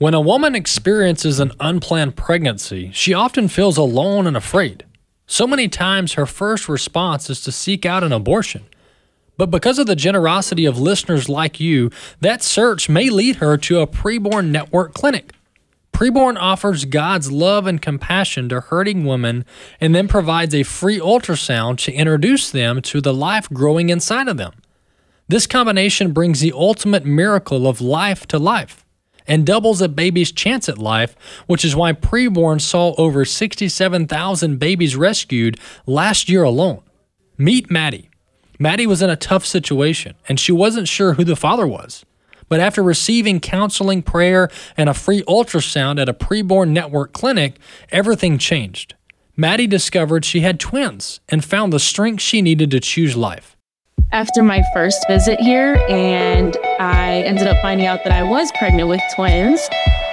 When a woman experiences an unplanned pregnancy, she often feels alone and afraid. So many times her first response is to seek out an abortion. But because of the generosity of listeners like you, that search may lead her to a Preborn Network clinic. Preborn offers God's love and compassion to hurting women and then provides a free ultrasound to introduce them to the life growing inside of them. This combination brings the ultimate miracle of life to life and doubles a baby's chance at life, which is why Preborn saw over 67,000 babies rescued last year alone. Meet Maddie. Maddie was in a tough situation, and she wasn't sure who the father was. But after receiving counseling, prayer, and a free ultrasound at a Preborn Network clinic, everything changed. Maddie discovered she had twins and found the strength she needed to choose life. After my first visit here, and I ended up finding out that I was pregnant with twins.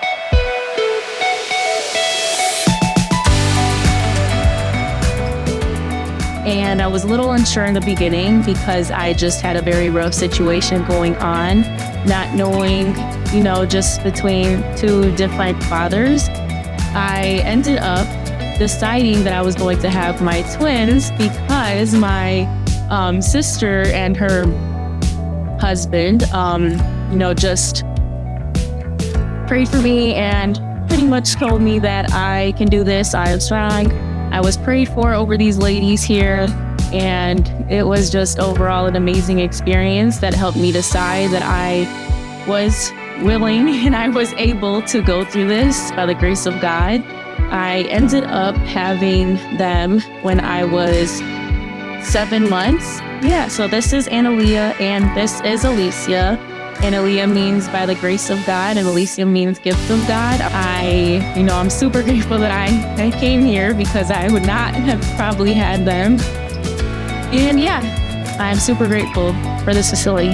And I was a little unsure in the beginning because I just had a very rough situation going on, not knowing, just between two different fathers. I ended up deciding that I was going to have my twins because my sister and her husband, just prayed for me and pretty much told me that I can do this, I am strong. I was prayed for over these ladies here, and it was just overall an amazing experience that helped me decide that I was willing and I was able to go through this by the grace of God. I ended up having them when I was 7 months. Yeah, so this is Analia and this is Alicia. Analia means by the grace of God and Alicia means gift of God. I'm super grateful that I came here because I would not have probably had them. And yeah, I'm super grateful for this facility.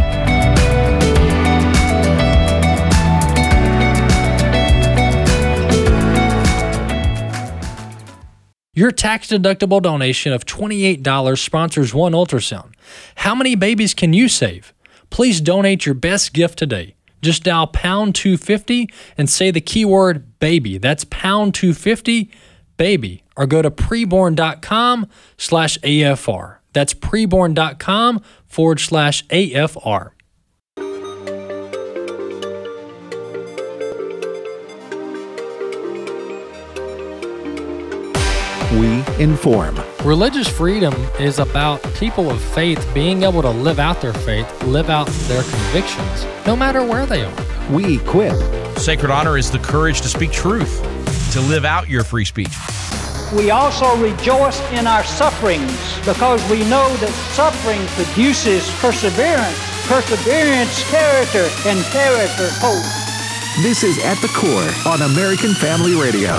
Your tax-deductible donation of $28 sponsors one ultrasound. How many babies can you save? Please donate your best gift today. Just dial pound 250 and say the keyword baby. That's pound 250 baby. Or go to preborn.com/AFR. That's preborn.com/AFR. We inform. Religious freedom is about people of faith being able to live out their faith, live out their convictions, no matter where they are. We equip. Sacred honor is the courage to speak truth, to live out your free speech. We also rejoice in our sufferings because we know that suffering produces perseverance, perseverance, character, and character, hope. This is At the Core on American Family Radio.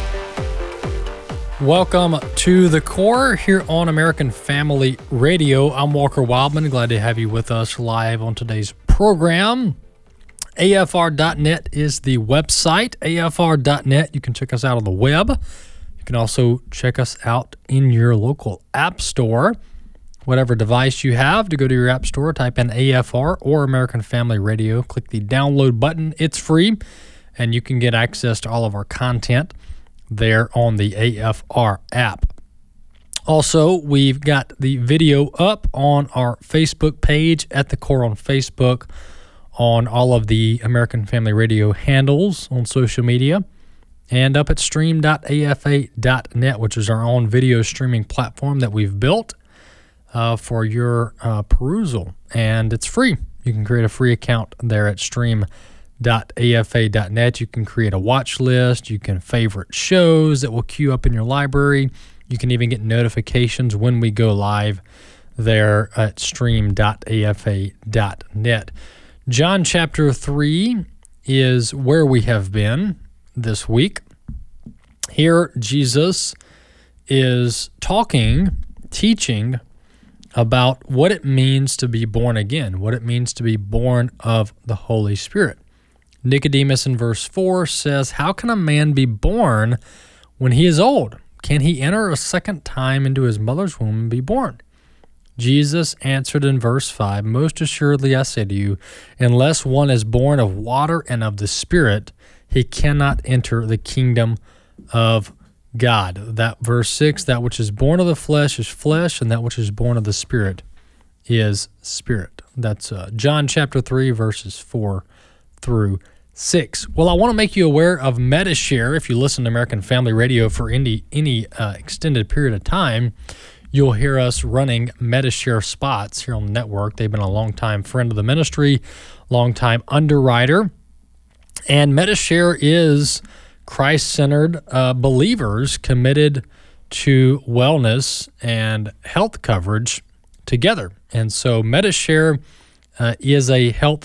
Welcome to The Core here on American Family Radio. I'm Walker Wildman. Glad to have you with us live on today's program. AFR.net is the website. AFR.net. You can check us out on the web. You can also check us out in your local app store. Whatever device you have, to go to your app store, type in AFR or American Family Radio. Click the download button. It's free, and you can get access to all of our content there on the AFR app. Also, we've got the video up on our Facebook page, At the Core on Facebook, on all of the American Family Radio handles on social media, and up at stream.afa.net, which is our own video streaming platform that we've built for your perusal, and it's free. You can create a free account there at stream.afa.net. You can create a watch list. You can favorite shows that will queue up in your library. You can even get notifications when we go live there at stream.afa.net. John chapter 3 is where we have been this week. Here, Jesus is teaching about what it means to be born again, what it means to be born of the Holy Spirit. Nicodemus in verse 4 says, "How can a man be born when he is old? Can he enter a second time into his mother's womb and be born?" Jesus answered in verse 5, "Most assuredly I say to you, unless one is born of water and of the Spirit, he cannot enter the kingdom of God. That verse 6, that which is born of the flesh is flesh, and that which is born of the Spirit is spirit. That's John chapter 3, verses 4 through 6. Well, I want to make you aware of Medi-Share. If you listen to American Family Radio for any extended period of time, you'll hear us running Medi-Share spots here on the network. They've been a longtime friend of the ministry, longtime underwriter. And Medi-Share is Christ-centered believers committed to wellness and health coverage together. And so Medi-Share is a health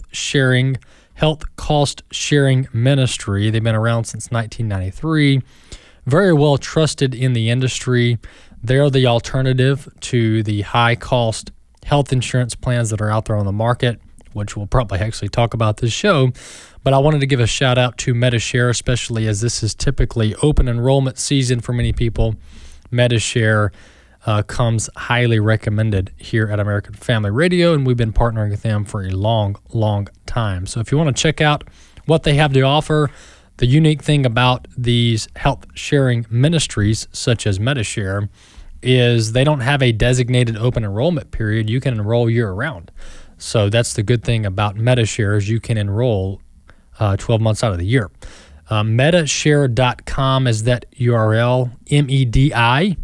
cost sharing ministry. They've been around since 1993, very well trusted in the industry. They're the alternative to the high cost health insurance plans that are out there on the market, which we'll probably actually talk about this show. But I wanted to give a shout out to Medi-Share, especially as this is typically open enrollment season for many people. Medi-Share comes highly recommended here at American Family Radio, and we've been partnering with them for a long, long time. So if you want to check out what they have to offer, the unique thing about these health sharing ministries, such as Medi-Share, is they don't have a designated open enrollment period. You can enroll year-round. So that's the good thing about Medi-Share is you can enroll 12 months out of the year. Medishare.com is that URL. MEDI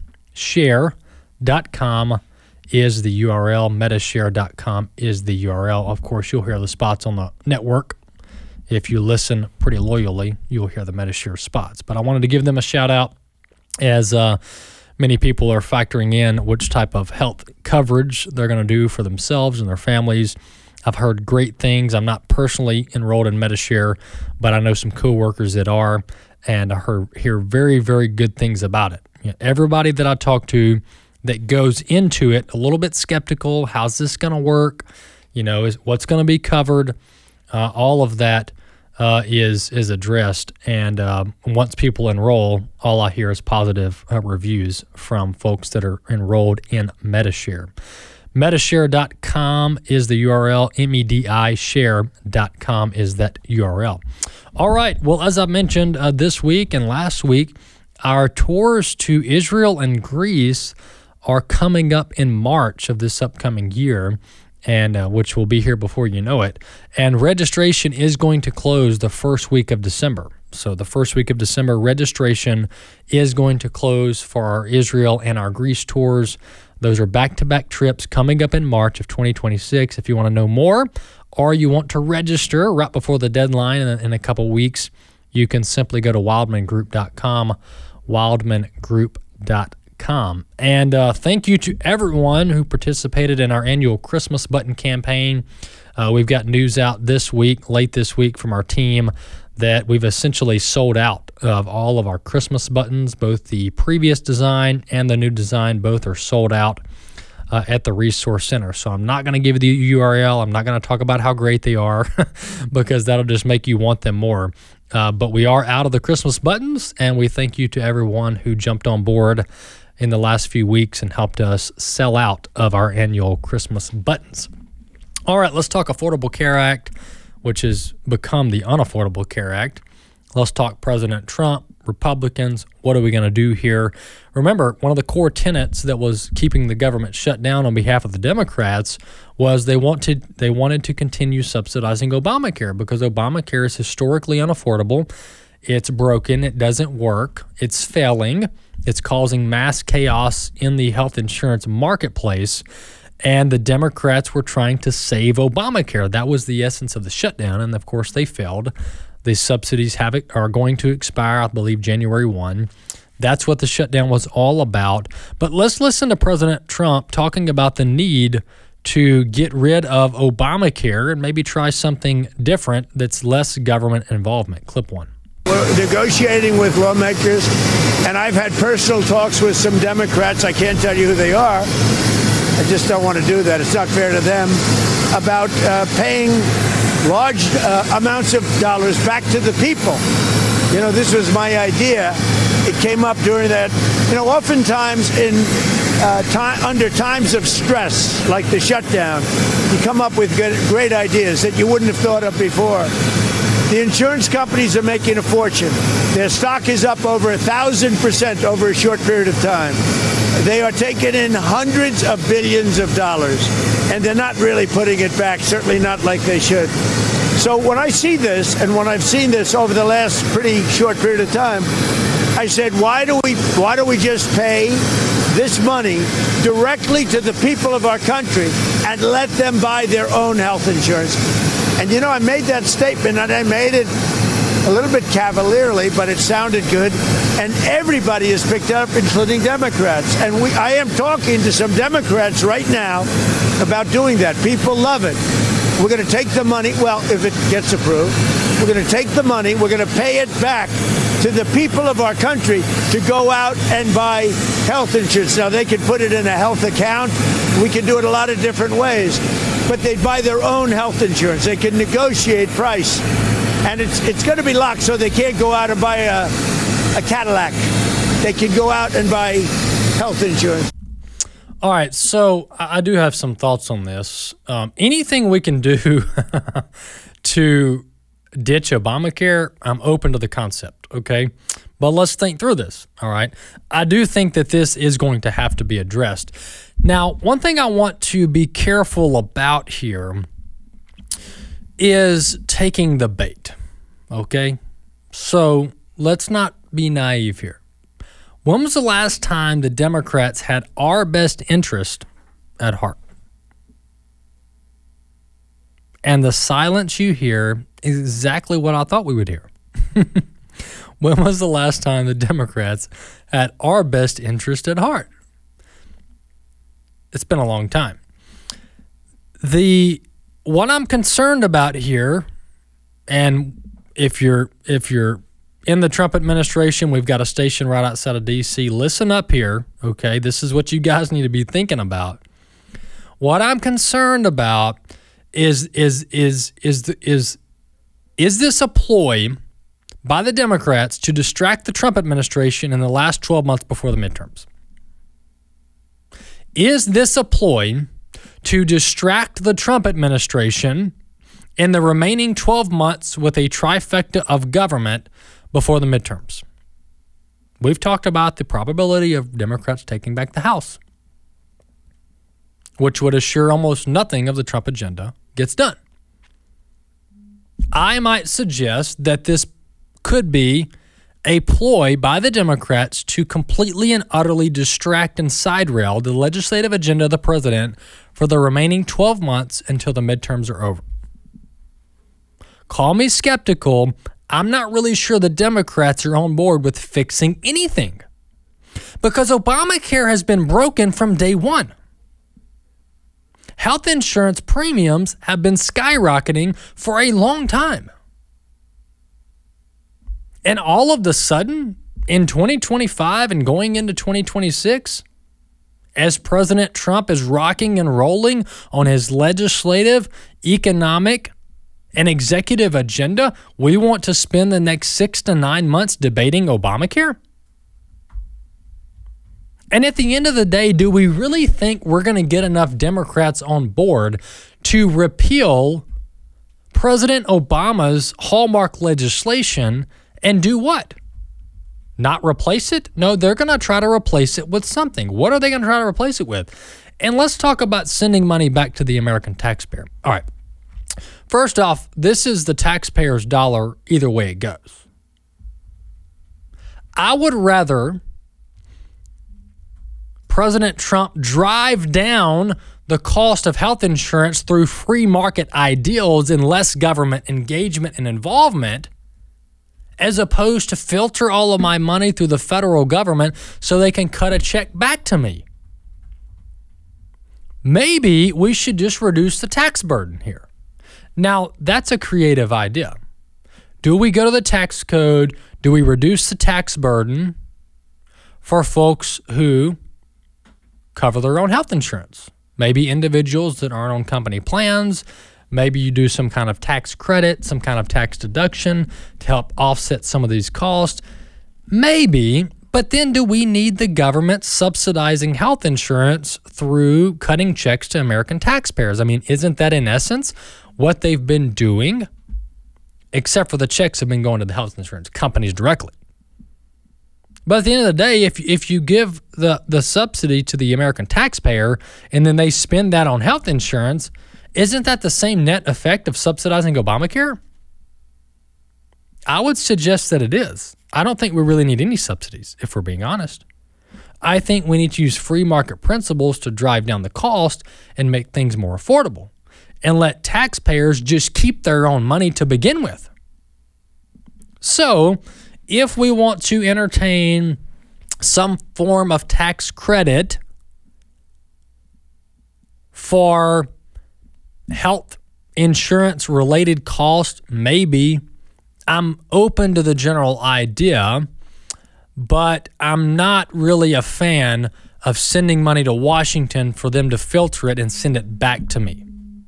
share.com is the URL. Medishare.com is the URL. Of course, you'll hear the spots on the network. If you listen pretty loyally, you'll hear the Medi-Share spots. But I wanted to give them a shout out as many people are factoring in which type of health coverage they're going to do for themselves and their families. I've heard great things. I'm not personally enrolled in Medi-Share, but I know some coworkers that are, and I hear very, very good things about it. You know, everybody that I talk to that goes into it a little bit skeptical, how's this going to work? You know, is what's going to be covered? All of that is addressed, and once people enroll, all I hear is positive reviews from folks that are enrolled in Medi-Share. Medishare.com is the URL. MEDIshare.com is that URL. All right. Well, as I mentioned this week and last week, our tours to Israel and Greece are coming up in March of this upcoming year, and which will be here before you know it. And registration is going to close the first week of December. So the first week of December, registration is going to close for our Israel and our Greece tours. Those are back-to-back trips coming up in March of 2026. If you want to know more or you want to register right before the deadline in a couple weeks, you can simply go to wildmangroup.com, wildmangroup.com. And thank you to everyone who participated in our annual Christmas button campaign. We've got news out late this week from our team that we've essentially sold out of all of our Christmas buttons. Both the previous design and the new design, both are sold out at the Resource Center. So I'm not going to give you the URL. I'm not going to talk about how great they are because that'll just make you want them more. But we are out of the Christmas buttons, and we thank you to everyone who jumped on board in the last few weeks and helped us sell out of our annual Christmas buttons. All right, let's talk Affordable Care Act, which has become the Unaffordable Care Act. Let's talk President Trump, Republicans. What are we going to do here? Remember, one of the core tenets that was keeping the government shut down on behalf of the Democrats was they wanted to continue subsidizing Obamacare because Obamacare is historically unaffordable. It's broken. It doesn't work. It's failing. It's causing mass chaos in the health insurance marketplace. And the Democrats were trying to save Obamacare. That was the essence of the shutdown, and of course they failed. The subsidies are going to expire, I believe, January 1. That's what the shutdown was all about. But let's listen to President Trump talking about the need to get rid of Obamacare and maybe try something different that's less government involvement. Clip 1. We're negotiating with lawmakers, and I've had personal talks with some Democrats. I can't tell you who they are. I just don't want to do that. It's not fair to them, about paying large amounts of dollars back to the people. You know, this was my idea. It came up during that, oftentimes under times of stress, like the shutdown, you come up with great ideas that you wouldn't have thought of before. The insurance companies are making a fortune. Their stock is up over 1,000% over a short period of time. They are taking in hundreds of billions of dollars, and they're not really putting it back, certainly not like they should. So when I see this, and when I've seen this over the last pretty short period of time, I said, why do we just pay this money directly to the people of our country and let them buy their own health insurance? And I made that statement, and I made it a little bit cavalierly, but it sounded good. And everybody has picked it up, including Democrats. And I am talking to some Democrats right now about doing that. People love it. We're going to take the money. Well, if it gets approved, we're going to take the money. We're going to pay it back to the people of our country to go out and buy health insurance. Now, they can put it in a health account. We can do it a lot of different ways. But they buy their own health insurance. They can negotiate price. And it's going to be locked so they can't go out and buy a Cadillac. They can go out and buy health insurance. All right, so I do have some thoughts on this. Anything we can do to ditch Obamacare, I'm open to the concept, okay? But let's think through this, all right? I do think that this is going to have to be addressed. Now, one thing I want to be careful about here is taking the bait, okay? So let's not be naive here. When was the last time the Democrats had our best interest at heart? And the silence you hear is exactly what I thought we would hear. When was the last time the Democrats had our best interest at heart? It's been a long time. What I'm concerned about here, and if you're in the Trump administration, we've got a station right outside of D.C. Listen up here, okay? This is what you guys need to be thinking about. What I'm concerned about is this a ploy by the Democrats to distract the Trump administration in the last 12 months before the midterms? Is this a ploy to distract the Trump administration in the remaining 12 months with a trifecta of government before the midterms? We've talked about the probability of Democrats taking back the House, which would assure almost nothing of the Trump agenda gets done. I might suggest that this could be a ploy by the Democrats to completely and utterly distract and side rail the legislative agenda of the president for the remaining 12 months until the midterms are over. Call me skeptical. I'm not really sure the Democrats are on board with fixing anything, because Obamacare has been broken from day one. Health insurance premiums have been skyrocketing for a long time. And all of a sudden, in 2025 and going into 2026, as President Trump is rocking and rolling on his legislative, economic, and executive agenda, we want to spend the next 6 to 9 months debating Obamacare? And at the end of the day, do we really think we're going to get enough Democrats on board to repeal President Obama's hallmark legislation and do what? Not replace it? No, they're going to try to replace it with something. What are they going to try to replace it with? And let's talk about sending money back to the American taxpayer. All right. First off, this is the taxpayer's dollar either way it goes. I would rather President Trump drive down the cost of health insurance through free market ideals and less government engagement and involvement, as opposed to filter all of my money through the federal government so they can cut a check back to me. Maybe we should just reduce the tax burden here. Now, that's a creative idea. Do we go to the tax code? Do we reduce the tax burden for folks who cover their own health insurance? Maybe individuals that aren't on company plans. Maybe you do some kind of tax credit, some kind of tax deduction to help offset some of these costs. Maybe, but then do we need the government subsidizing health insurance through cutting checks to American taxpayers? I mean, isn't that in essence what they've been doing except for the checks have been going to the health insurance companies directly. But at the end of the day, if you give the subsidy to the American taxpayer and then they spend that on health insurance, isn't that the same net effect of subsidizing Obamacare? I would suggest that it is. I don't think we really need any subsidies, if we're being honest. I think we need to use free market principles to drive down the cost and make things more affordable, and let taxpayers just keep their own money to begin with. So, if we want to entertain some form of tax credit for health insurance related costs, maybe I'm open to the general idea, but I'm not really a fan of sending money to Washington for them to filter it and send it back to me.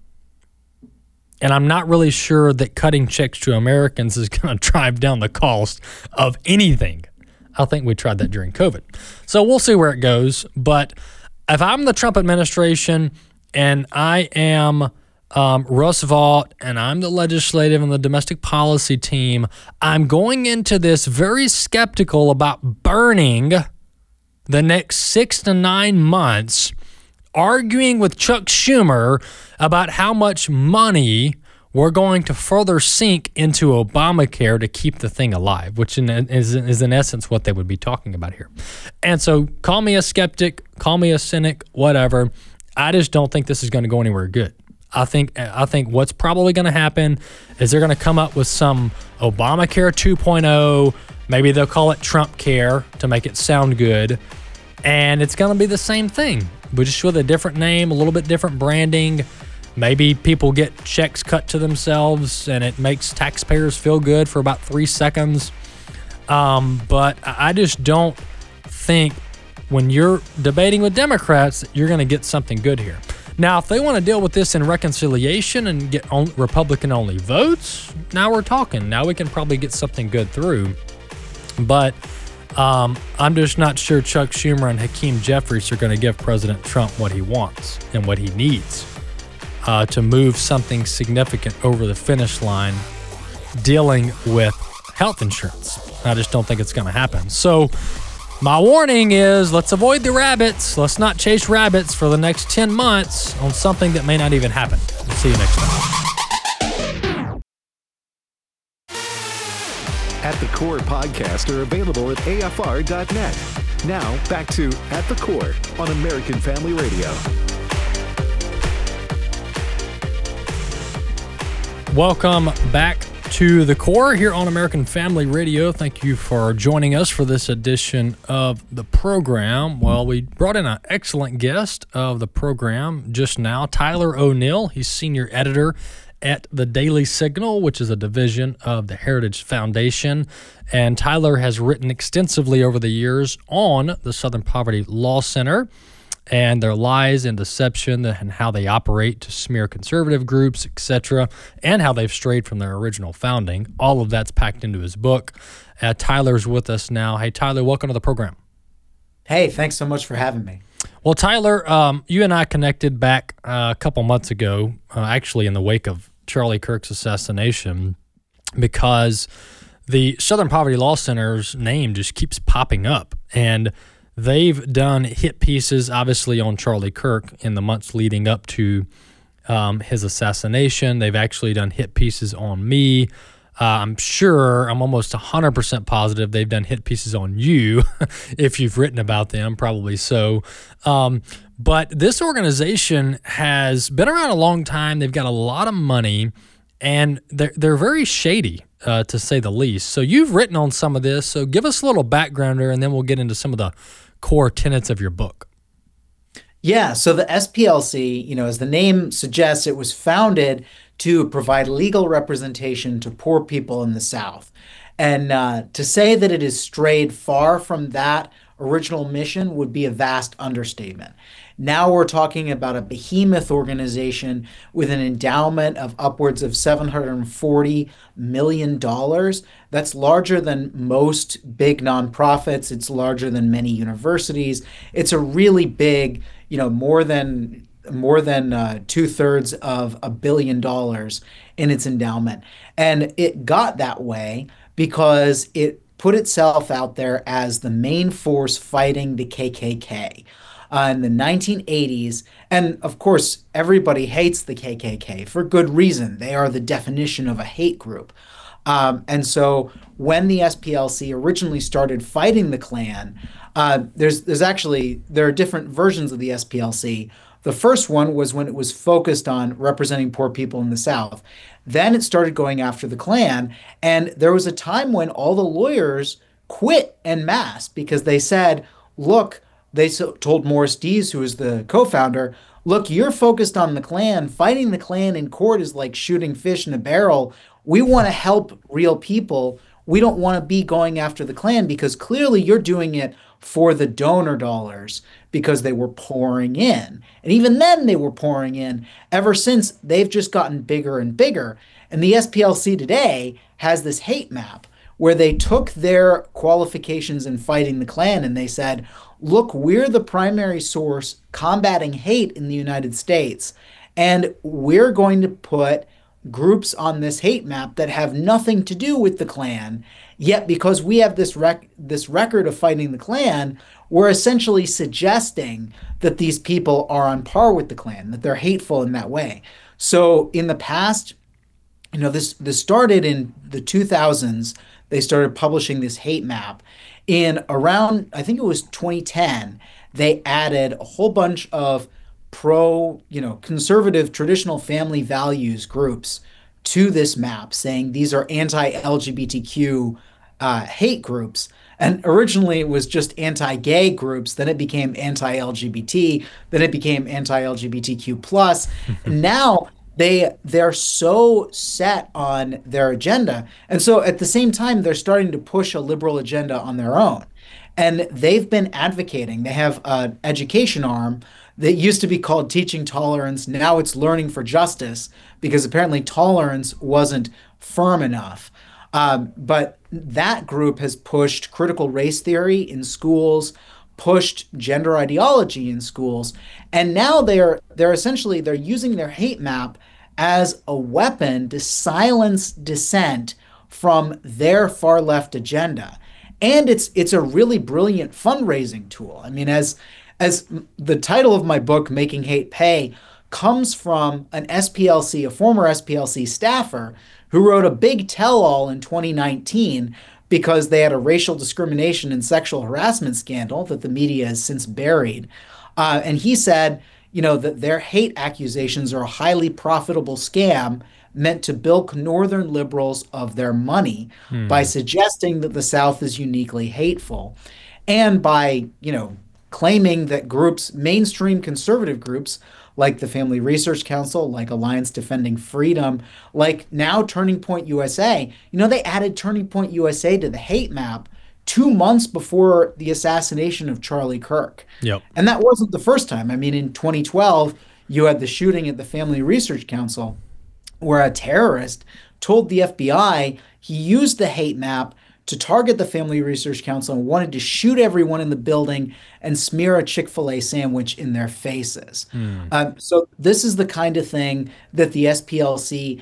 And I'm not really sure that cutting checks to Americans is going to drive down the cost of anything. I think we tried that during COVID. So we'll see where it goes. But if I'm the Trump administration and I am Russ Vought and I'm the legislative and the domestic policy team, I'm going into this very skeptical about burning the next 6 to 9 months arguing with Chuck Schumer about how much money we're going to further sink into Obamacare to keep the thing alive, which is in essence what they would be talking about here. And so call me a skeptic, call me a cynic, whatever. I just don't think this is going to go anywhere good. I think what's probably going to happen is they're going to come up with some Obamacare 2.0. Maybe they'll call it Trump Care to make it sound good. And it's going to be the same thing, but just with a different name, a little bit different branding. Maybe people get checks cut to themselves and it makes taxpayers feel good for about 3 seconds. But I just don't think when you're debating with Democrats, you're going to get something good here. Now, if they want to deal with this in reconciliation and get Republican-only votes, now we're talking. Now we can probably get something good through. But I'm just not sure Chuck Schumer and Hakeem Jeffries are going to give President Trump what he wants and what he needs to move something significant over the finish line dealing with health insurance. I just don't think it's going to happen. So my warning is let's avoid the rabbits. Let's not chase rabbits for the next 10 months on something that may not even happen. We'll see you next time. At the Core podcasts are available at afr.net. Now, back to At the Core on American Family Radio. Welcome back to The Core here on American Family Radio. Thank you for joining us for this edition of the program. Well, we brought in an excellent guest of the program just now, Tyler O'Neill. He's senior editor at the Daily Signal, which is a division of the Heritage Foundation. And Tyler has written extensively over the years on the Southern Poverty Law Center and their lies and deception and how they operate to smear conservative groups, etc., and how they've strayed from their original founding. All of that's packed into his book. Tyler's with us now. Hey, Tyler, welcome to the program. Hey, thanks so much for having me. Well, Tyler, you and I connected back a couple months ago, actually in the wake of Charlie Kirk's assassination, because the Southern Poverty Law Center's name just keeps popping up. And they've done hit pieces, obviously, on Charlie Kirk in the months leading up to his assassination. They've actually done hit pieces on me. I'm almost 100% positive they've done hit pieces on you if you've written about them, probably so. But this organization has been around a long time. They've got a lot of money, and they're very shady, to say the least. So you've written on some of this. So give us a little background there, and then we'll get into some of the core tenets of your book. Yeah, so the SPLC, as the name suggests, it was founded to provide legal representation to poor people in the South. And to say that it has strayed far from that original mission would be a vast understatement. Now we're talking about a behemoth organization with an endowment of upwards of $740 million. That's larger than most big nonprofits. It's larger than many universities. It's a really big, more than more than 2/3 of $1 billion in its endowment. And it got that way because it put itself out there as the main force fighting the KKK. In the 1980s. And of course, everybody hates the KKK for good reason. They are the definition of a hate group. And so when the SPLC originally started fighting the Klan, there are different versions of the SPLC. The first one was when it was focused on representing poor people in the South. Then it started going after the Klan. And there was a time when all the lawyers quit en masse because they said, look, they told Morris Dees, who is the co-founder, look, you're focused on the Klan. Fighting the Klan in court is like shooting fish in a barrel. We want to help real people. We don't want to be going after the Klan because clearly you're doing it for the donor dollars because they were pouring in. And even then they were pouring in. Ever since, they've just gotten bigger and bigger. And the SPLC today has this hate map where they took their qualifications in fighting the Klan and they said, look, we're the primary source combating hate in the United States, and we're going to put groups on this hate map that have nothing to do with the Klan, yet because we have this record of fighting the Klan, we're essentially suggesting that these people are on par with the Klan, that they're hateful in that way. So in the past, this started in the 2000s. They started publishing this hate map. In around, I think it was 2010, they added a whole bunch of conservative traditional family values groups to this map, saying these are anti-LGBTQ hate groups. And originally it was just anti-gay groups. Then it became anti-LGBT. Then it became anti-LGBTQ+. Now they're so set on their agenda. And so at the same time, they're starting to push a liberal agenda on their own. And they've been advocating. They have an education arm that used to be called Teaching Tolerance. Now it's Learning for Justice because apparently tolerance wasn't firm enough. But that group has pushed critical race theory in schools, pushed gender ideology in schools, and now they're using their hate map as a weapon to silence dissent from their far left agenda. And it's a really brilliant fundraising tool. I mean, as the title of my book, Making Hate Pay, comes from a former SPLC staffer who wrote a big tell-all in 2019 because they had a racial discrimination and sexual harassment scandal that the media has since buried. And he said, that their hate accusations are a highly profitable scam meant to bilk Northern liberals of their money by suggesting that the South is uniquely hateful. And by, claiming that mainstream conservative groups, like the Family Research Council, like Alliance Defending Freedom, like now Turning Point USA. They added Turning Point USA to the hate map 2 months before the assassination of Charlie Kirk. Yep. And that wasn't the first time. I mean, in 2012, you had the shooting at the Family Research Council where a terrorist told the FBI he used the hate map to target the Family Research Council and wanted to shoot everyone in the building and smear a Chick-fil-A sandwich in their faces. So this is the kind of thing that the SPLC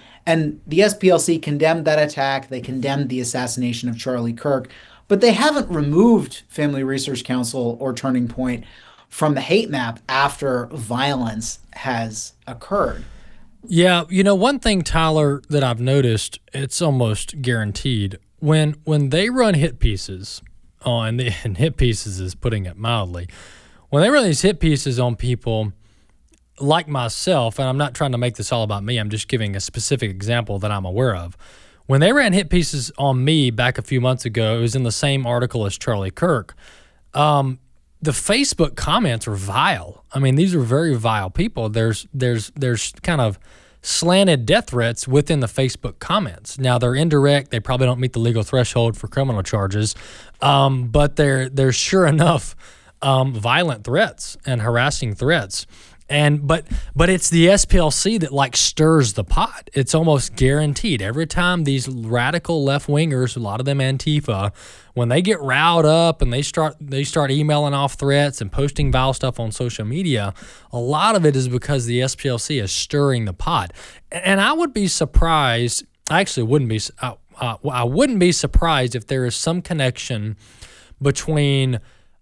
condemned that attack. They condemned the assassination of Charlie Kirk, but they haven't removed Family Research Council or Turning Point from the hate map after violence has occurred. Yeah, one thing, Tyler, that I've noticed, it's almost guaranteed. When they run hit pieces and hit pieces is putting it mildly, when they run these hit pieces on people like myself, and I'm not trying to make this all about me, I'm just giving a specific example that I'm aware of. When they ran hit pieces on me back a few months ago, it was in the same article as Charlie Kirk. The Facebook comments are vile. I mean, these are very vile people. There's kind of slanted death threats within the Facebook comments. Now, they're indirect. They probably don't meet the legal threshold for criminal charges, but they're sure enough violent threats and harassing threats. But it's the SPLC that like stirs the pot. It's almost guaranteed. Every time these radical left wingers, a lot of them Antifa, when they get riled up and they start emailing off threats and posting vile stuff on social media, a lot of it is because the SPLC is stirring the pot. And I would be surprised. I actually wouldn't be. I wouldn't be surprised if there is some connection between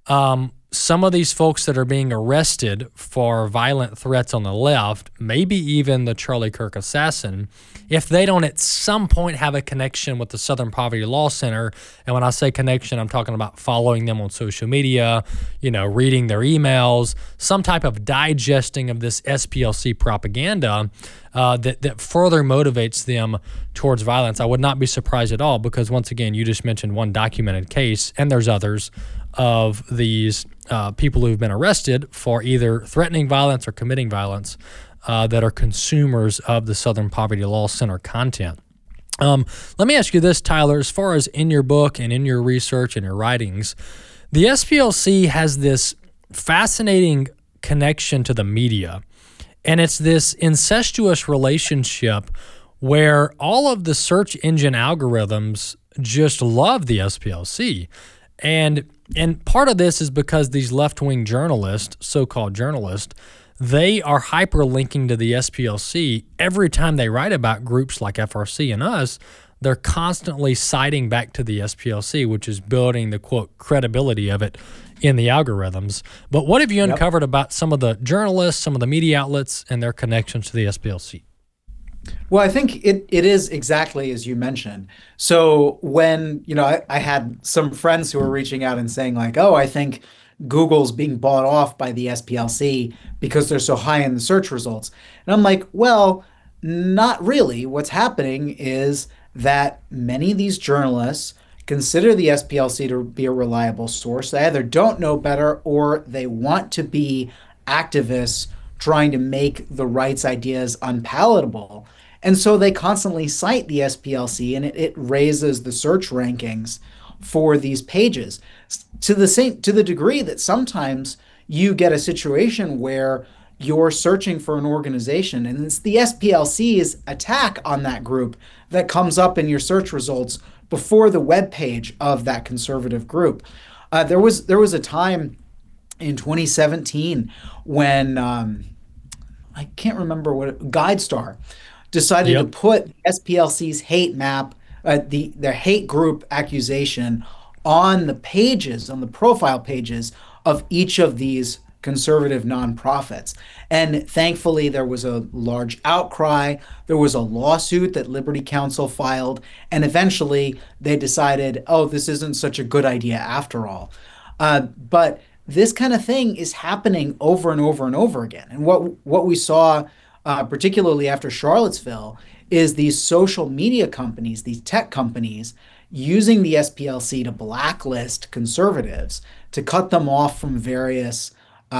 some of these folks that are being arrested for violent threats on the left, maybe even the Charlie Kirk assassin, if they don't at some point have a connection with the Southern Poverty Law Center. And when I say connection, I'm talking about following them on social media, reading their emails, some type of digesting of this SPLC propaganda that further motivates them towards violence. I would not be surprised at all, because once again, you just mentioned one documented case, and there's others of these people who've been arrested for either threatening violence or committing violence that are consumers of the Southern Poverty Law Center content. Let me ask you this, Tyler, as far as in your book and in your research and your writings, the SPLC has this fascinating connection to the media, and it's this incestuous relationship where all of the search engine algorithms just love the SPLC. And part of this is because these left-wing journalists, so-called journalists, they are hyperlinking to the SPLC every time they write about groups like FRC and us. They're constantly citing back to the SPLC, which is building the, quote, credibility of it in the algorithms. But what have you uncovered about some of the journalists, some of the media outlets, and their connections to the SPLC? Well, I think it is exactly as you mentioned. So when, I had some friends who were reaching out and saying like, oh, I think Google's being bought off by the SPLC because they're so high in the search results. And I'm like, well, not really. What's happening is that many of these journalists consider the SPLC to be a reliable source. They either don't know better or they want to be activists trying to make the right's ideas unpalatable. And so they constantly cite the SPLC, and it raises the search rankings for these pages to the degree that sometimes you get a situation where you're searching for an organization and it's the SPLC's attack on that group that comes up in your search results before the web page of that conservative group. There was a time in 2017 when I can't remember GuideStar decided to put SPLC's hate map, their hate group accusation on the pages, on the profile pages of each of these conservative nonprofits. And thankfully, there was a large outcry. There was a lawsuit that Liberty Counsel filed. And eventually, they decided, oh, this isn't such a good idea after all. But this kind of thing is happening over and over and over again. And what we saw, particularly after Charlottesville, is these social media companies, these tech companies, using the SPLC to blacklist conservatives, to cut them off from various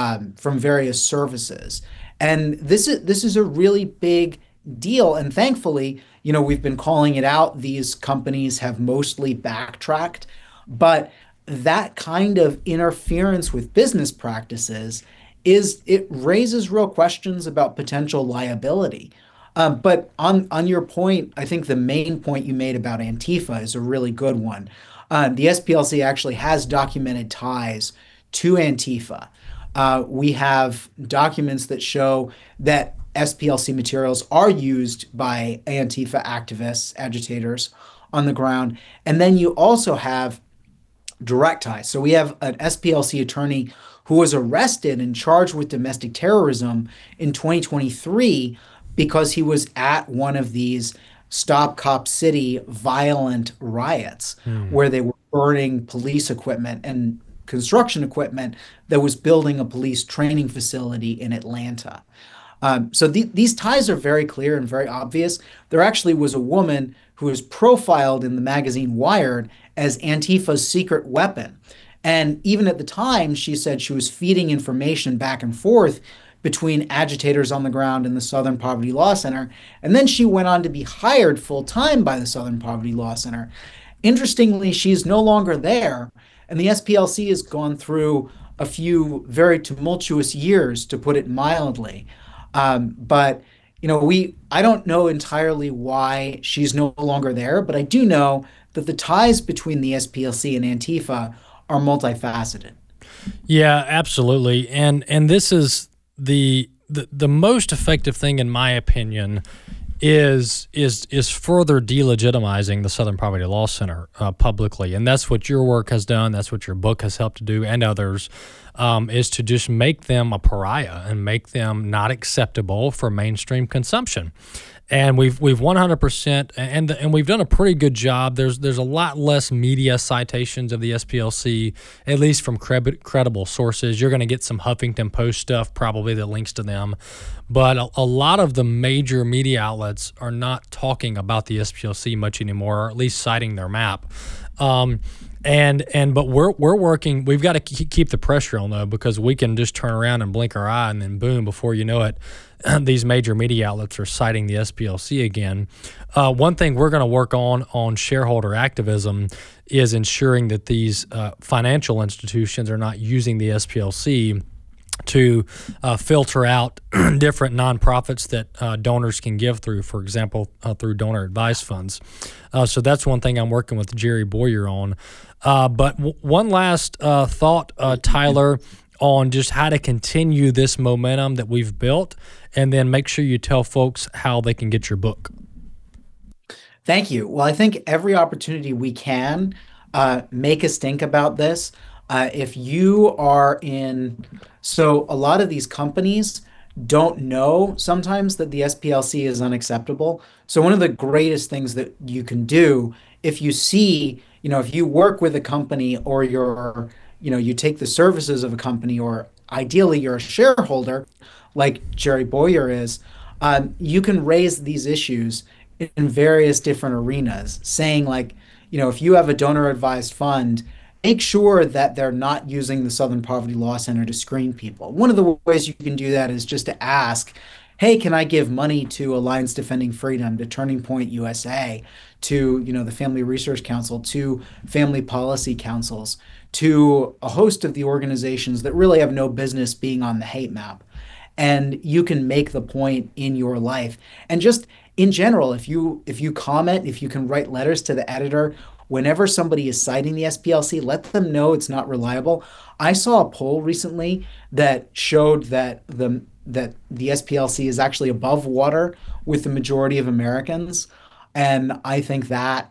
services. And this is a really big deal. And thankfully, we've been calling it out. These companies have mostly backtracked, but that kind of interference with business practices it raises real questions about potential liability. But on your point, I think the main point you made about Antifa is a really good one. The SPLC actually has documented ties to Antifa. We have documents that show that SPLC materials are used by Antifa activists, agitators on the ground. And then you also have direct ties. So we have an SPLC attorney who was arrested and charged with domestic terrorism in 2023 because he was at one of these Stop Cop City violent riots where they were burning police equipment and construction equipment that was building a police training facility in Atlanta. So these ties are very clear and very obvious. There actually was a woman who was profiled in the magazine Wired as Antifa's secret weapon. And even at the time, she said she was feeding information back and forth between agitators on the ground and the Southern Poverty Law Center. And then she went on to be hired full-time by the Southern Poverty Law Center. Interestingly, she's no longer there. And the SPLC has gone through a few very tumultuous years, to put it mildly. But I don't know entirely why she's no longer there, but I do know that the ties between the SPLC and Antifa are multifaceted. Yeah, absolutely. And this is the most effective thing, in my opinion, is further delegitimizing the Southern Poverty Law Center publicly. And that's what your work has done. That's what your book has helped to do, and others, is to just make them a pariah and make them not acceptable for mainstream consumption. And we've 100%, and we've done a pretty good job. There's a lot less media citations of the SPLC, at least from credible sources. You're going to get some Huffington Post stuff probably that links to them, but a lot of the major media outlets are not talking about the SPLC much anymore, or at least citing their map. But we're working. We've got to keep the pressure on, though, because we can just turn around and blink our eye, and then boom, before you know it, these major media outlets are citing the SPLC again. One thing we're going to work on shareholder activism is ensuring that these financial institutions are not using the SPLC to filter out different nonprofits that donors can give through, for example, through donor advised funds. So that's one thing I'm working with Jerry Boyer on. But one last thought, Tyler, on just how to continue this momentum that we've built, and then make sure you tell folks how they can get your book. Thank you. Well, I think every opportunity we can make us think about this. If you are so a lot of these companies don't know sometimes that the SPLC is unacceptable. So one of the greatest things that you can do, if you see, if you work with a company, or you take the services of a company, or ideally you're a shareholder like Jerry Boyer is, you can raise these issues in various different arenas, saying if you have a donor advised fund, make sure that they're not using the Southern Poverty Law Center to screen people. One of the ways you can do that is just to ask, hey, can I give money to Alliance Defending Freedom, to Turning Point USA, to the Family Research Council, to family policy councils, to a host of the organizations that really have no business being on the hate map. And you can make the point in your life. And just in general, if you comment, if you can write letters to the editor, whenever somebody is citing the SPLC, let them know it's not reliable. I saw a poll recently that showed that the SPLC is actually above water with the majority of Americans. And I think that,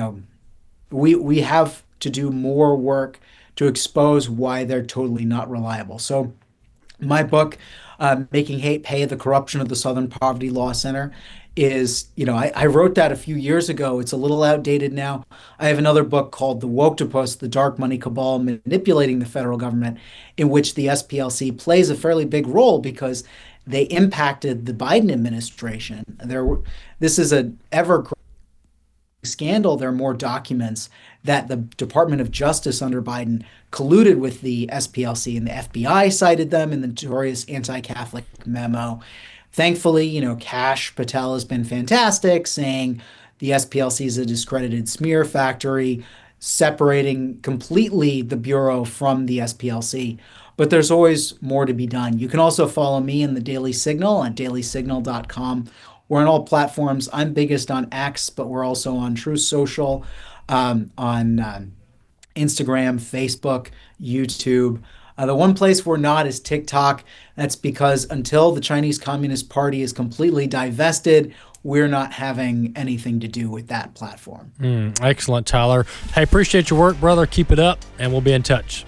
we have to do more work to expose why they're totally not reliable. So my book, Making Hate Pay: The Corruption of the Southern Poverty Law Center, is, I wrote that a few years ago. It's a little outdated now. I have another book called The Woke-topus: The Dark Money Cabal Manipulating the Federal Government, in which the SPLC plays a fairly big role because they impacted the Biden administration. This is an ever-growing scandal. There are more documents that the Department of Justice under Biden colluded with the SPLC, and the FBI cited them in the notorious anti-Catholic memo. Thankfully, Kash Patel has been fantastic, saying the SPLC is a discredited smear factory, separating completely the Bureau from the SPLC. But there's always more to be done. You can also follow me in the Daily Signal at dailysignal.com. We're on all platforms. I'm biggest on X, but we're also on Truth Social, on Instagram, Facebook, YouTube. The one place we're not is TikTok. That's because until the Chinese Communist Party is completely divested, we're not having anything to do with that platform. Excellent, Tyler. Hey, appreciate your work, brother. Keep it up, and we'll be in touch.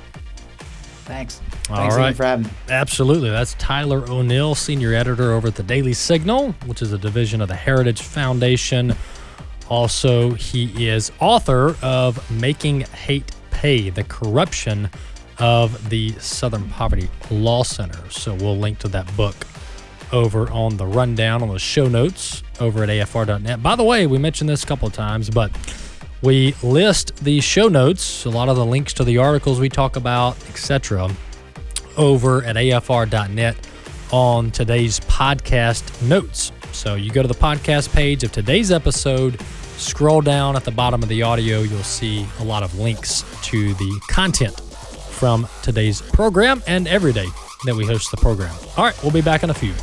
Thanks. All Thanks right. again for having me. Absolutely. That's Tyler O'Neill, senior editor over at the Daily Signal, which is a division of the Heritage Foundation. Also, he is author of Making Hate Pay: The Corruption of the Southern Poverty Law Center. So we'll link to that book over on the rundown, on the show notes over at afr.net. By the way, we mentioned this a couple of times, but we list the show notes, a lot of the links to the articles we talk about, etc., over at afr.net on today's podcast notes. So you go to the podcast page of today's episode, scroll down at the bottom of the audio, you'll see a lot of links to the content from today's program and every day that we host the program. All right, we'll be back in a few.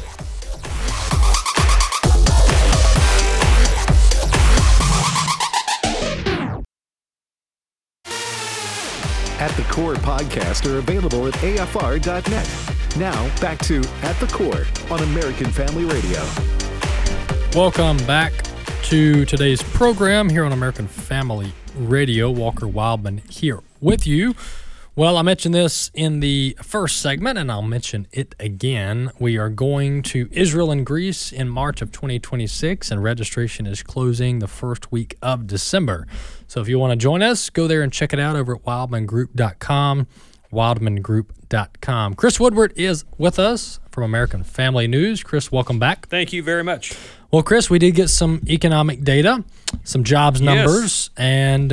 At the Core podcasts are available at AFR.net. Now, back to At the Core on American Family Radio. Welcome back to today's program here on American Family Radio. Walker Wildman here with you. Well, I mentioned this in the first segment, and I'll mention it again. We are going to Israel and Greece in March of 2026, and registration is closing the first week of December. So if you want to join us, go there and check it out over at wildmangroup.com, wildmangroup.com. Chris Woodward is with us from American Family News. Chris, welcome back. Thank you very much. Well, Chris, we did get some economic data, some jobs numbers, and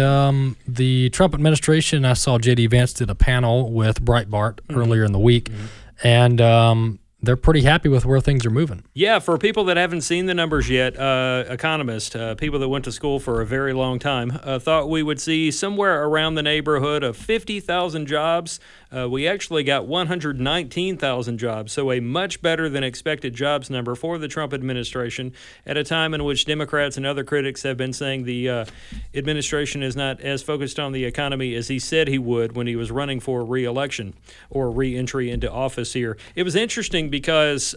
the Trump administration, I saw J.D. Vance did a panel with Breitbart earlier in the week, and they're pretty happy with where things are moving. Yeah, for people that haven't seen the numbers yet, economists, people that went to school for a very long time, thought we would see somewhere around the neighborhood of 50,000 jobs. We actually got 119,000 jobs, so a much better than expected jobs number for the Trump administration at a time in which Democrats and other critics have been saying the administration is not as focused on the economy as he said he would when he was running for re-election or re-entry into office here. It was interesting because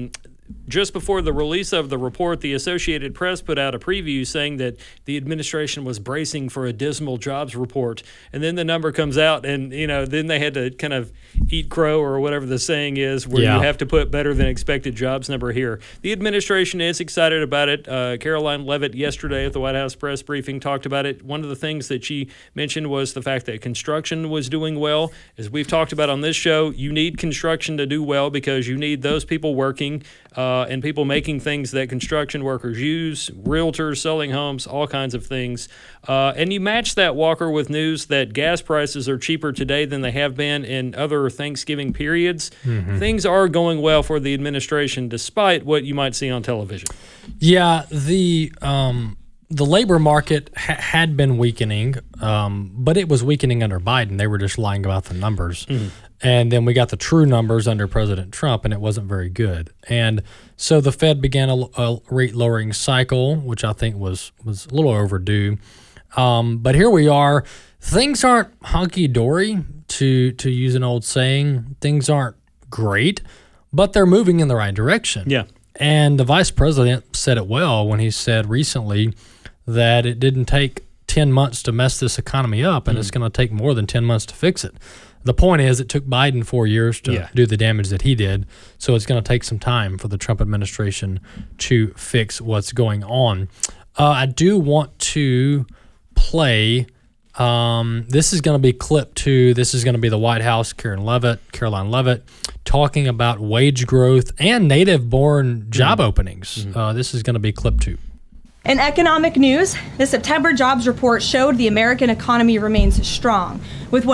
just before the release of the report, the Associated Press put out a preview saying that the administration was bracing for a dismal jobs report. And then the number comes out and, then they had to kind of eat crow or whatever the saying is, where you have to put better than expected jobs number here. The administration is excited about it. Caroline Leavitt yesterday at the White House press briefing talked about it. One of the things that she mentioned was the fact that construction was doing well. As we've talked about on this show, you need construction to do well because you need those people working and people making things that construction workers use, realtors selling homes, all kinds of things. And you match that, Walker, with news that gas prices are cheaper today than they have been in other Thanksgiving periods. Mm-hmm. Things are going well for the administration, despite what you might see on television. Yeah, the labor market had been weakening, but it was weakening under Biden. They were just lying about the numbers. Mm-hmm. And then we got the true numbers under President Trump, and it wasn't very good. And so the Fed began a rate-lowering cycle, which I think was a little overdue. But here we are. Things aren't hunky-dory, to use an old saying. Things aren't great, but they're moving in the right direction. Yeah. And the vice president said it well when he said recently that it didn't take 10 months to mess this economy up, and it's going to take more than 10 months to fix it. The point is, it took Biden 4 years to do the damage that he did, so it's going to take some time for the Trump administration to fix what's going on. I do want to play, this is going to be clip 2. This is going to be the White House, Caroline Leavitt, talking about wage growth and native-born job openings. This is going to be clip 2. In economic news, the September jobs report showed the American economy remains strong, with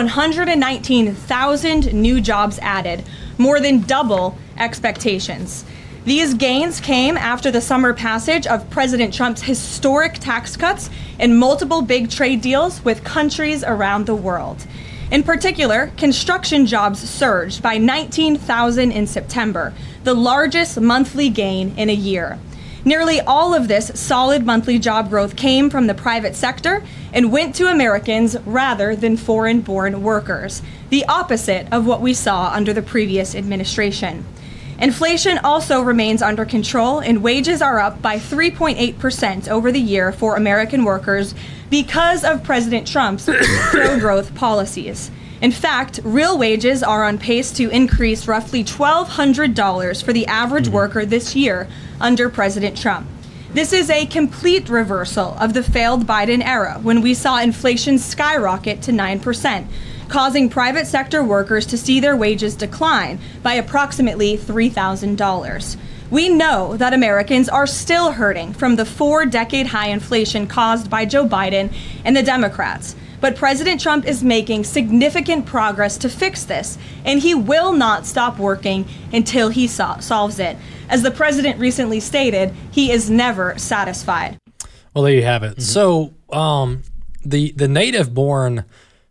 119,000 new jobs added, more than double expectations. These gains came after the summer passage of President Trump's historic tax cuts and multiple big trade deals with countries around the world. In particular, construction jobs surged by 19,000 in September, the largest monthly gain in a year. Nearly all of this solid monthly job growth came from the private sector and went to Americans rather than foreign-born workers, the opposite of what we saw under the previous administration. Inflation also remains under control, and wages are up by 3.8% over the year for American workers because of President Trump's pro-growth policies. In fact, real wages are on pace to increase roughly $1,200 for the average worker this year under President Trump. This is a complete reversal of the failed Biden era, when we saw inflation skyrocket to 9%, causing private sector workers to see their wages decline by approximately $3,000. We know that Americans are still hurting from the 4-decade high inflation caused by Joe Biden and the Democrats. But President Trump is making significant progress to fix this, and he will not stop working until he solves it. As the president recently stated, he is never satisfied. Well, there you have it. So the native-born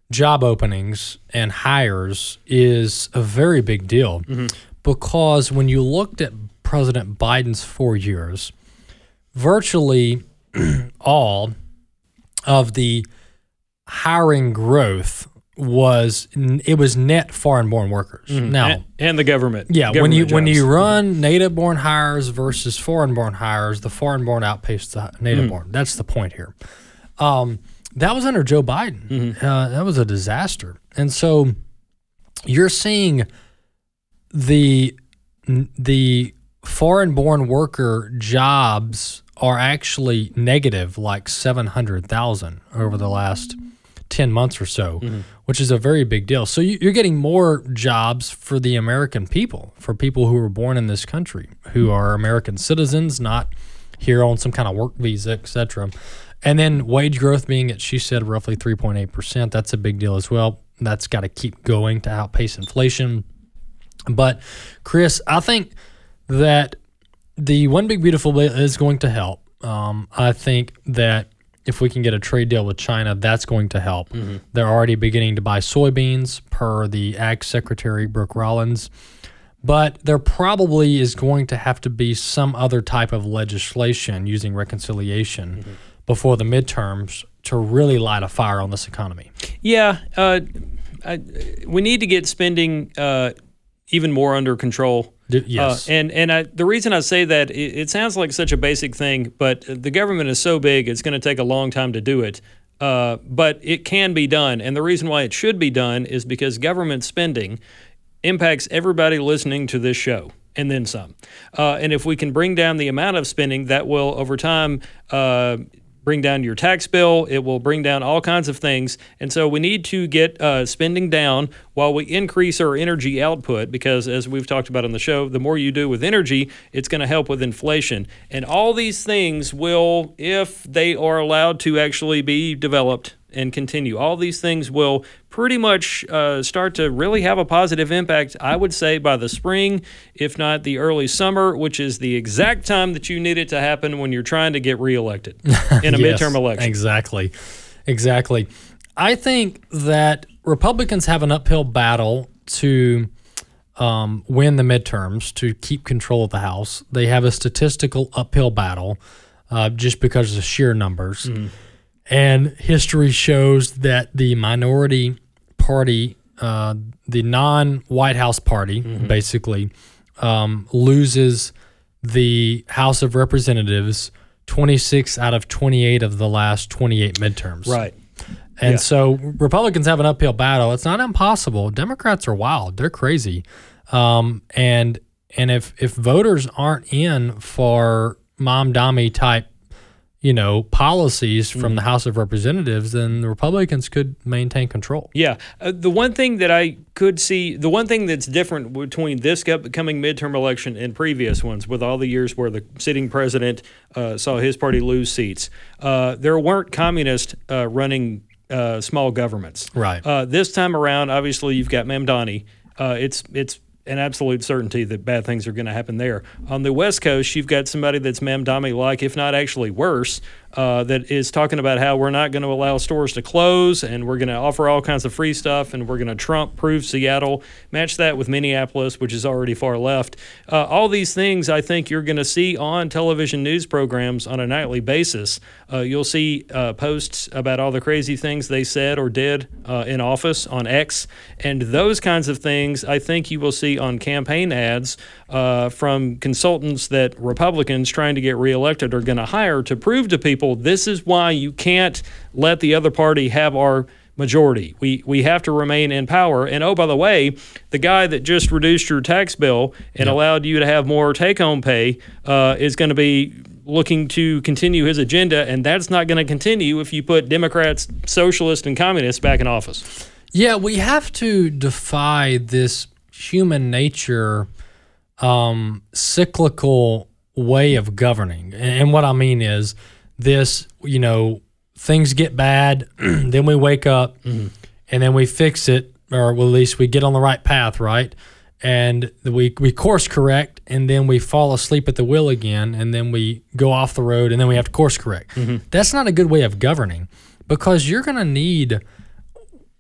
job openings and hires is a very big deal because when you looked at President Biden's 4 years, virtually all of the hiring growth was net foreign-born workers. Now, and the government. yeah, government when you jobs. run native-born hires versus foreign-born hires, the foreign-born outpaced the native-born. That's the point here. That was under Joe Biden. That was a disaster, and so you're seeing the foreign-born worker jobs are actually negative, like 700,000 over the last 10 months or so, which is a very big deal. So you're getting more jobs for the American people, for people who were born in this country, who are American citizens, not here on some kind of work visa, etc. And then wage growth being at, she said, roughly 3.8%. That's a big deal as well. That's got to keep going to outpace inflation. But, Chris, I think that the One Big Beautiful Bill is going to help. I think that if we can get a trade deal with China, that's going to help. They're already beginning to buy soybeans, per the Ag Secretary, Brooke Rollins. But there probably is going to have to be some other type of legislation using reconciliation before the midterms to really light a fire on this economy. Yeah, we need to get spending even more under control. Yes. The reason I say that, it sounds like such a basic thing, but the government is so big, it's going to take a long time to do it. But it can be done. And the reason why it should be done is because government spending impacts everybody listening to this show, and then some. And if we can bring down the amount of spending, that will, over time, bring down your tax bill. It will bring down all kinds of things. And so we need to get spending down while we increase our energy output, because as we've talked about on the show, the more you do with energy, it's going to help with inflation. And all these things will, if they are allowed to actually be developed and continue, all these things will pretty much start to really have a positive impact, I would say, by the spring, if not the early summer, which is the exact time that you need it to happen when you're trying to get reelected in a midterm election. Exactly. I think that Republicans have an uphill battle to win the midterms, to keep control of the House. They have a statistical uphill battle just because of sheer numbers. And history shows that the minority party, the non-White House party, basically, loses the House of Representatives 26 out of 28 of the last 28 midterms. Right. And so Republicans have an uphill battle. It's not impossible. Democrats are wild. They're crazy. And if voters aren't in for mom-dommy type policies from the House of Representatives, then the Republicans could maintain control. Yeah. The one thing that I could see, the one thing that's different between this upcoming midterm election and previous ones, with all the years where the sitting president saw his party lose seats, there weren't communists running small governments. Right. This time around, obviously, you've got Mamdani. It's an absolute certainty that bad things are going to happen there. On the West Coast, you've got somebody that's Mamdani-like, if not actually worse, that is talking about how we're not going to allow stores to close, and we're going to offer all kinds of free stuff, and we're going to Trump-proof Seattle, match that with Minneapolis, which is already far left. All these things I think you're going to see on television news programs on a nightly basis. You'll see posts about all the crazy things they said or did in office on X, and those kinds of things I think you will see on campaign ads from consultants that Republicans trying to get reelected are going to hire to prove to people this is why you can't let the other party have our majority. We have to remain in power. And oh, by the way, the guy that just reduced your tax bill and allowed you to have more take-home pay is going to be looking to continue his agenda, and that's not going to continue if you put Democrats, socialists, and communists back in office. Yeah, we have to defy this human nature cyclical way of governing. And what I mean is this, things get bad, then we wake up, and then we fix it, or at least we get on the right path, right? And we course correct, and then we fall asleep at the wheel again, and then we go off the road, and then we have to course correct. That's not a good way of governing, because you're going to need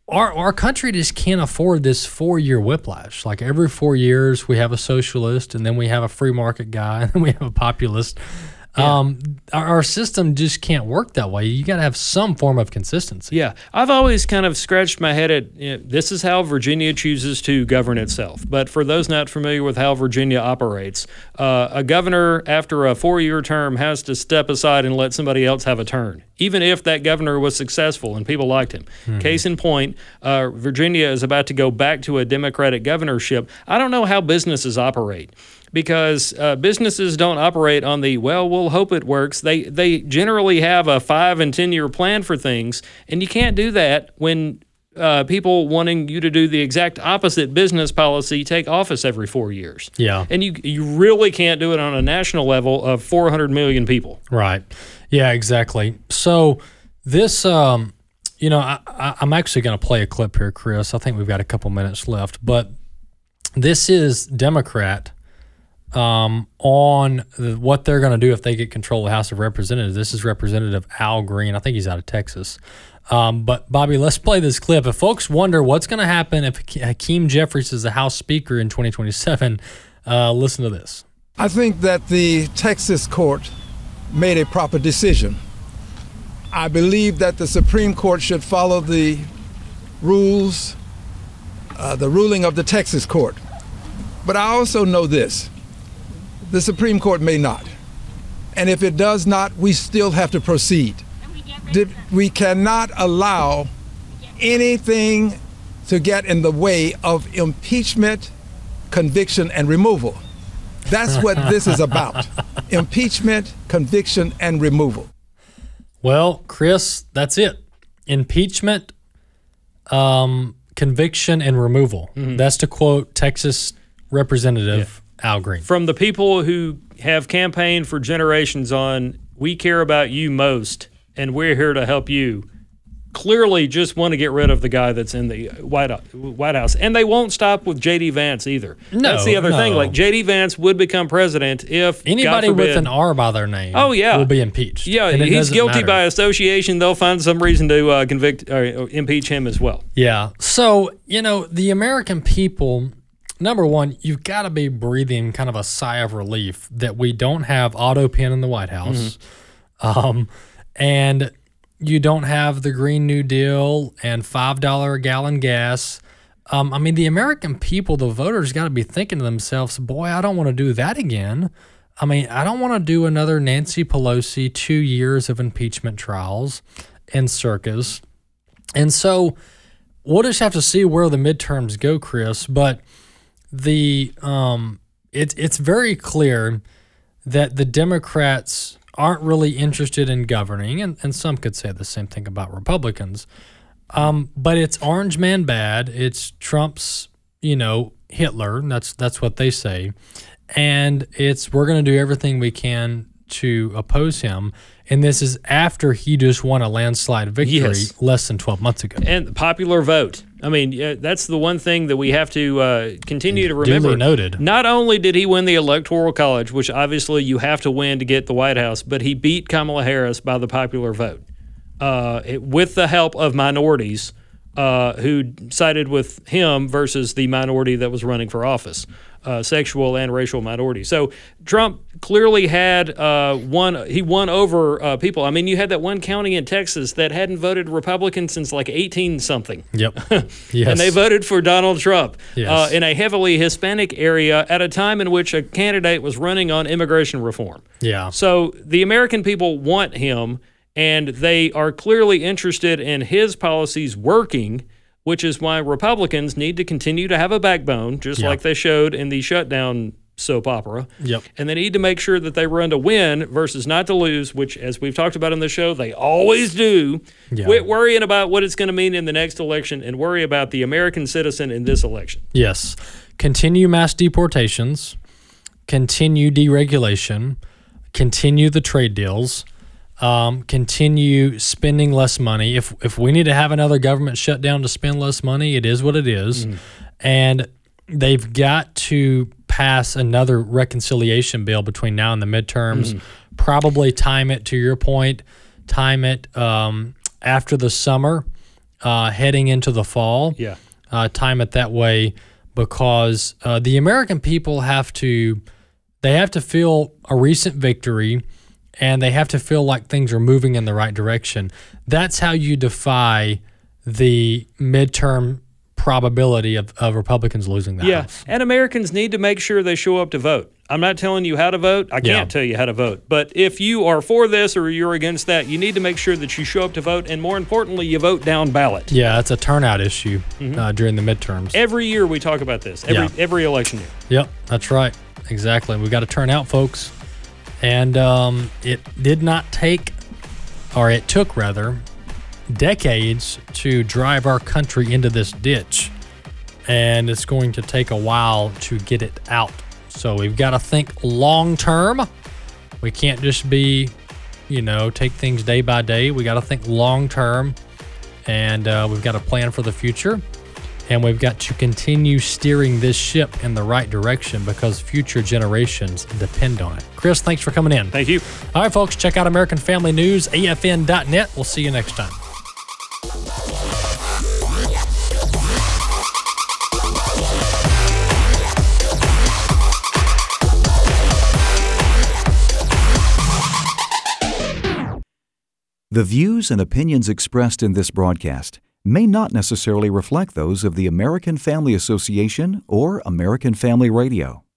our country just can't afford this 4-year whiplash. Like every 4 years, we have a socialist, and then we have a free market guy, and then we have a populist. Yeah. Our system just can't work that way. You got to have some form of consistency. Yeah. I've always kind of scratched my head at, this is how Virginia chooses to govern itself. But for those not familiar with how Virginia operates, a governor after a 4-year term has to step aside and let somebody else have a turn, even if that governor was successful and people liked him. Mm-hmm. Case in point, Virginia is about to go back to a Democratic governorship. I don't know how businesses operate, because businesses don't operate on the, well, we'll hope it works. They generally have a 5 and 10-year plan for things, and you can't do that when people wanting you to do the exact opposite business policy take office every 4 years. Yeah. And you really can't do it on a national level of 400 million people. Right. Yeah, exactly. So this, I'm actually going to play a clip here, Chris. I think we've got a couple minutes left, but this is Democrat on what they're going to do if they get control of the House of Representatives. This is Representative Al Green. I think he's out of Texas. But, Bobby, let's play this clip. If folks wonder what's going to happen if Hakeem Jeffries is the House Speaker in 2027, listen to this. I think that the Texas court made a proper decision. I believe that the Supreme Court should follow the rules, the ruling of the Texas court. But I also know this. The Supreme Court may not. And if it does not, we still have to proceed. We cannot allow anything to get in the way of impeachment, conviction, and removal. That's what this is about. Impeachment, conviction, and removal. Well, Chris, that's it. Impeachment, conviction, and removal. Mm-hmm. That's to quote Texas Representative Al Green. From the people who have campaigned for generations on, we care about you most, and we're here to help you, clearly just want to get rid of the guy that's in the White House. And they won't stop with J.D. Vance either. No, that's the other thing. Like, J.D. Vance would become president if anybody God forbid, with an R by their name will be impeached. Yeah, he's guilty by association. They'll find some reason to convict or impeach him as well. Yeah. So, the American people, number one, you've got to be breathing kind of a sigh of relief that we don't have auto pen in the White House. Mm-hmm. And you don't have the Green New Deal and $5 a gallon gas. The American people, the voters, got to be thinking to themselves, boy, I don't want to do that again. I don't want to do another Nancy Pelosi 2 years of impeachment trials and circus. And so we'll just have to see where the midterms go, Chris. But it's very clear that the Democrats aren't really interested in governing, and some could say the same thing about Republicans. But it's orange man bad. It's Trump's, Hitler. That's what they say. And we're going to do everything we can to oppose him. And this is after he just won a landslide victory less than 12 months ago. And the popular vote. That's the one thing that we have to continue to remember. Duly noted. Not only did he win the Electoral College, which obviously you have to win to get the White House, but he beat Kamala Harris by the popular vote with the help of minorities who sided with him versus the minority that was running for office, sexual and racial minorities. So Trump clearly had he won over people. You had that one county in Texas that hadn't voted Republican since like 18-something. Yep. Yes. And they voted for Donald Trump yes. In a heavily Hispanic area at a time in which a candidate was running on immigration reform. Yeah. So the American people want him, and they are clearly interested in his policies working, which is why Republicans need to continue to have a backbone, just like they showed in the shutdown soap opera. Yep. And they need to make sure that they run to win versus not to lose, which, as we've talked about on the show, they always do. Yeah. Quit worrying about what it's going to mean in the next election and worry about the American citizen in this election. Yes. Continue mass deportations, continue deregulation, continue the trade deals, continue spending less money. If we need to have another government shutdown to spend less money, it is what it is. Mm. And they've got to pass another reconciliation bill between now and the midterms. Probably time it, to your point, after the summer. heading into the fall. Yeah. Time it that way because the American people have to feel a recent victory, and they have to feel like things are moving in the right direction. That's how you defy the midterm probability of Republicans losing the House. And Americans need to make sure they show up to vote. I'm not telling you how to vote. I can't tell you how to vote. But if you are for this or you're against that, you need to make sure that you show up to vote, and more importantly, you vote down ballot. Yeah, it's a turnout issue during the midterms. Every year we talk about this, every election year. Yep, that's right. Exactly. We got to turn out, folks. And it took decades to drive our country into this ditch, and it's going to take a while to get it out. So we've got to think long term. We can't just be, take things day by day. We got to think long term, and we've got to plan for the future, and we've got to continue steering this ship in the right direction because future generations depend on it. Chris, thanks for coming in. Thank you. All right, folks, check out American Family News, afn.net. We'll see you next time. The views and opinions expressed in this broadcast may not necessarily reflect those of the American Family Association or American Family Radio.